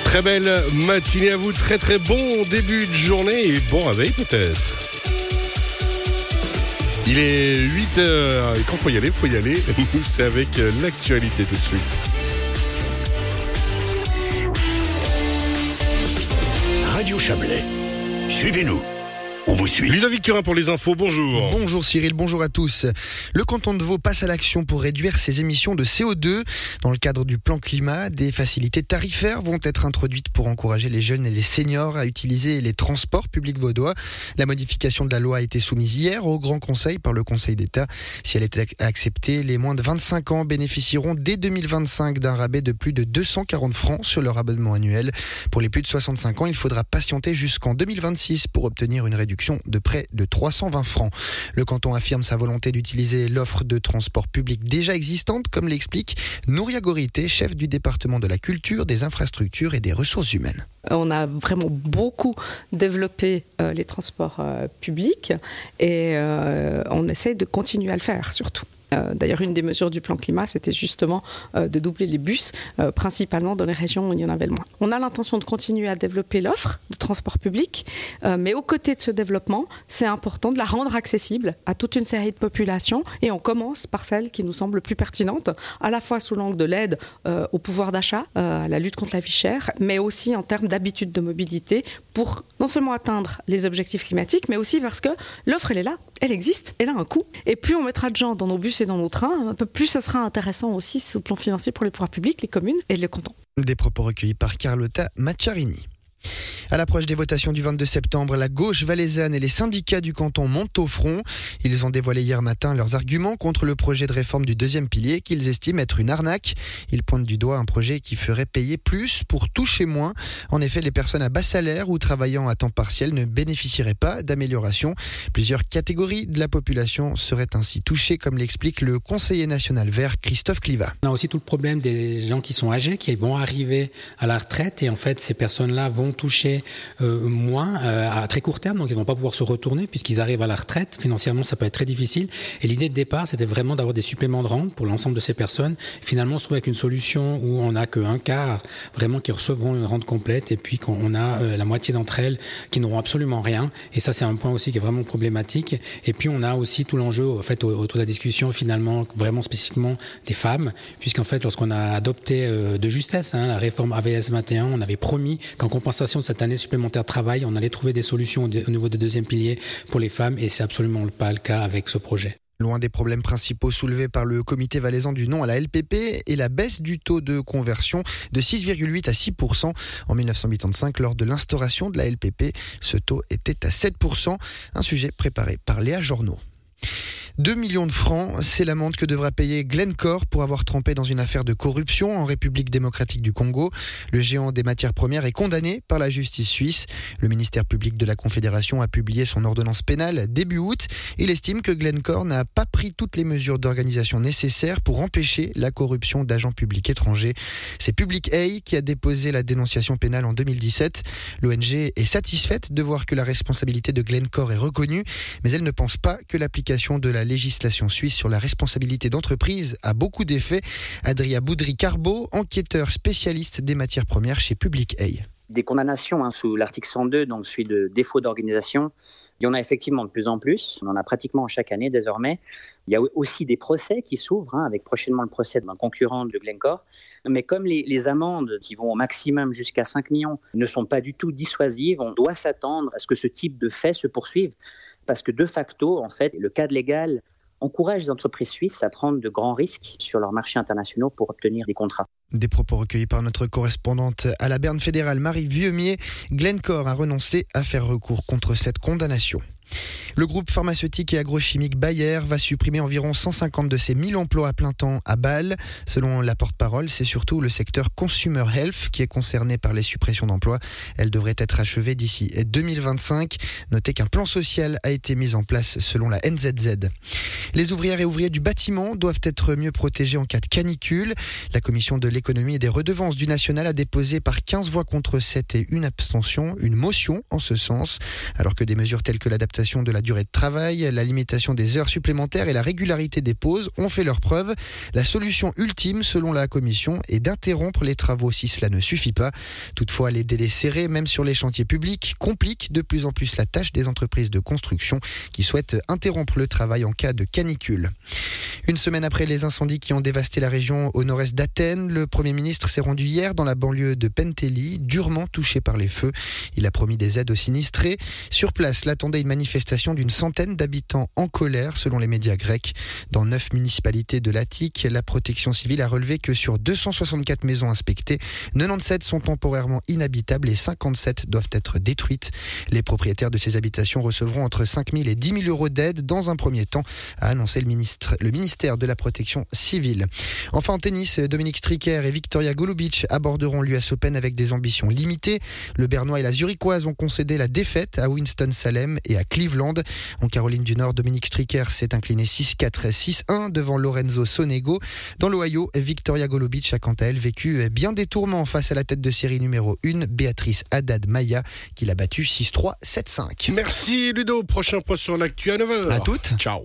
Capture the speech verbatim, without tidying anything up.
Très belle matinée à vous, très très bon début de journée et bon réveil peut-être. Il est huit heures et quand faut y aller, faut y aller. Nous, c'est avec l'actualité tout de suite. Radio Chablais, suivez-nous. On vous suit. Ludovic Turin pour les infos, bonjour. Bonjour Cyril, bonjour à tous. Le canton de Vaud passe à l'action pour réduire ses émissions de C O deux. Dans le cadre du plan climat, des facilités tarifaires vont être introduites pour encourager les jeunes et les seniors à utiliser les transports publics vaudois. La modification de la loi a été soumise hier au Grand Conseil par le Conseil d'État. Si elle est acceptée, les moins de vingt-cinq ans bénéficieront dès deux mille vingt-cinq d'un rabais de plus de deux cent quarante francs sur leur abonnement annuel. Pour les plus de soixante-cinq ans, il faudra patienter jusqu'en deux mille vingt-six pour obtenir une réduction de près de trois cent vingt francs. Le canton affirme sa volonté d'utiliser l'offre de transport public déjà existante, comme l'explique Nouria Gorité, chef du département de la culture, des infrastructures et des ressources humaines. On a vraiment beaucoup développé euh, les transports euh, publics et euh, on essaie de continuer à le faire surtout. Euh, d'ailleurs, une des mesures du plan climat, c'était justement euh, de doubler les bus, euh, principalement dans les régions où il y en avait le moins. On a l'intention de continuer à développer l'offre de transport public, euh, mais aux côtés de ce développement, c'est important de la rendre accessible à toute une série de populations et on commence par celle qui nous semble plus pertinente, à la fois sous l'angle de l'aide euh, au pouvoir d'achat, euh, à la lutte contre la vie chère, mais aussi en termes d'habitudes de mobilité pour non seulement atteindre les objectifs climatiques, mais aussi parce que l'offre, elle est là, elle existe, elle a un coût. Et plus on mettra de gens dans nos bus et dans nos trains, un peu plus ça sera intéressant aussi sur le plan financier pour les pouvoirs publics, les communes et les cantons. Des propos recueillis par Carlotta Macciarini. À l'approche des votations du vingt-deux septembre, la gauche valaisanne et les syndicats du canton montent au front. Ils ont dévoilé hier matin leurs arguments contre le projet de réforme du deuxième pilier qu'ils estiment être une arnaque. Ils pointent du doigt un projet qui ferait payer plus pour toucher moins. En effet, les personnes à bas salaire ou travaillant à temps partiel ne bénéficieraient pas d'amélioration. Plusieurs catégories de la population seraient ainsi touchées, comme l'explique le conseiller national vert Christophe Cliva. On a aussi tout le problème des gens qui sont âgés, qui vont arriver à la retraite et en fait ces personnes-là vont toucher euh, moins euh, à très court terme, donc ils vont pas pouvoir se retourner puisqu'ils arrivent à la retraite. Financièrement, ça peut être très difficile. Et l'idée de départ, c'était vraiment d'avoir des suppléments de rente pour l'ensemble de ces personnes. Finalement, on se trouve avec une solution où on n'a qu'un quart vraiment qui recevront une rente complète et puis qu'on a euh, la moitié d'entre elles qui n'auront absolument rien. Et ça, c'est un point aussi qui est vraiment problématique. Et puis, on a aussi tout l'enjeu en fait autour de la discussion finalement vraiment spécifiquement des femmes, puisqu'en fait, lorsqu'on a adopté euh, de justesse hein, la réforme A V S vingt et un, on avait promis qu'en compensation de cette année supplémentaire de travail, on allait trouver des solutions au niveau des deuxième piliers pour les femmes et c'est absolument pas le cas avec ce projet. Loin des problèmes principaux soulevés par le comité valaisan du non à la L P P et la baisse du taux de conversion de six virgule huit à six pour cent. En dix-neuf cent quatre-vingt-cinq, lors de l'instauration de la L P P, ce taux était à sept pour cent, un sujet préparé par Léa Journeau. deux millions de francs, c'est l'amende que devra payer Glencore pour avoir trempé dans une affaire de corruption en République démocratique du Congo. Le géant des matières premières est condamné par la justice suisse. Le ministère public de la Confédération a publié son ordonnance pénale début août. Il estime que Glencore n'a pas pris toutes les mesures d'organisation nécessaires pour empêcher la corruption d'agents publics étrangers. C'est Public Eye qui a déposé la dénonciation pénale en deux mille dix-sept. L'O N G est satisfaite de voir que la responsabilité de Glencore est reconnue, mais elle ne pense pas que l'application de la législation suisse sur la responsabilité d'entreprise a beaucoup d'effets. Adria Boudry-Carbo, enquêteur spécialiste des matières premières chez Public Eye. Des condamnations hein, sous l'article cent deux, donc celui de défaut d'organisation, il y en a effectivement de plus en plus. On en a pratiquement chaque année désormais. Il y a aussi des procès qui s'ouvrent, hein, avec prochainement le procès d'un concurrent de Glencore. Mais comme les, les amendes qui vont au maximum jusqu'à cinq millions ne sont pas du tout dissuasives, on doit s'attendre à ce que ce type de faits se poursuive. Parce que de facto, en fait, le cadre légal encourage les entreprises suisses à prendre de grands risques sur leurs marchés internationaux pour obtenir des contrats. Des propos recueillis par notre correspondante à la Berne fédérale, Marie Vieumier. Glencore a renoncé à faire recours contre cette condamnation. Le groupe pharmaceutique et agrochimique Bayer va supprimer environ cent cinquante de ses mille emplois à plein temps à Bâle. Selon la porte-parole, c'est surtout le secteur Consumer Health qui est concerné par les suppressions d'emplois. Elle devrait être achevée d'ici deux mille vingt-cinq. Notez qu'un plan social a été mis en place selon la N Z Z. Les ouvrières et ouvriers du bâtiment doivent être mieux protégés en cas de canicule. La commission de l'économie et des redevances du national a déposé par quinze voix contre sept et une abstention une motion en ce sens, alors que des mesures telles que l'adaptation l'adaptation de la durée de travail, la limitation des heures supplémentaires et la régularité des pauses ont fait leurs preuves. La solution ultime, selon la commission, est d'interrompre les travaux si cela ne suffit pas. Toutefois, les délais serrés, même sur les chantiers publics, compliquent de plus en plus la tâche des entreprises de construction qui souhaitent interrompre le travail en cas de canicule. Une semaine après les incendies qui ont dévasté la région au nord-est d'Athènes, le Premier ministre s'est rendu hier dans la banlieue de Pentéli, durement touché par les feux. Il a promis des aides aux sinistrés. Sur place, l'attendait une manifestation d'une centaine d'habitants en colère, selon les médias grecs. Dans neuf municipalités de l'Attique, la protection civile a relevé que sur deux cent soixante-quatre maisons inspectées, quatre-vingt-dix-sept sont temporairement inhabitables et cinquante-sept doivent être détruites. Les propriétaires de ces habitations recevront entre cinq mille et dix mille euros d'aide dans un premier temps, a annoncé le, ministre, le ministère de la Protection civile. Enfin en tennis, Dominic Stricker et Victoria Golubic aborderont l'U S Open avec des ambitions limitées. Le Bernois et la Zurichoise ont concédé la défaite à Winston-Salem et à Cleveland. En Caroline du Nord, Dominic Stricker s'est incliné six quatre, six un devant Lorenzo Sonego. Dans l'Ohio, Victoria Golubic a quant à elle vécu bien des tourments face à la tête de série numéro un, Béatrice Haddad-Maia, qui l'a battue six trois, sept cinq. Merci Ludo, prochain point sur l'actu à neuf heures. À toutes. Ciao.